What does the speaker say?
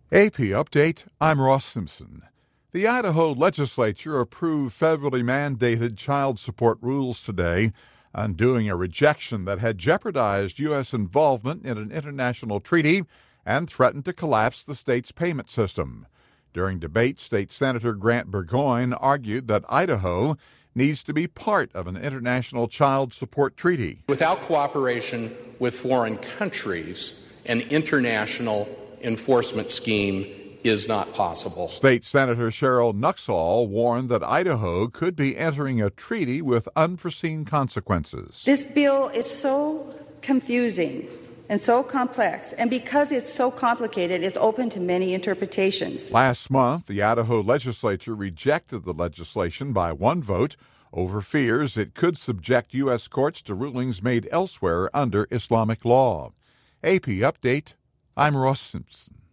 AP Update, I'm Ross Simpson. The Idaho legislature approved federally mandated child support rules today, undoing a rejection that had jeopardized U.S. involvement in an international treaty and threatened to collapse the state's payment system. During debate, State Senator Grant Burgoyne argued that Idaho needs to be part of an international child support treaty. Without cooperation with foreign countries, an international enforcement scheme is not possible. State Senator Cheryl Nuxall warned that Idaho could be entering a treaty with unforeseen consequences. This bill is so confusing and so complex, and because it's so complicated, it's open to many interpretations. Last month, the Idaho legislature rejected the legislation by one vote over fears it could subject U.S. courts to rulings made elsewhere under Islamic law. AP Update, I'm Ross Simpson.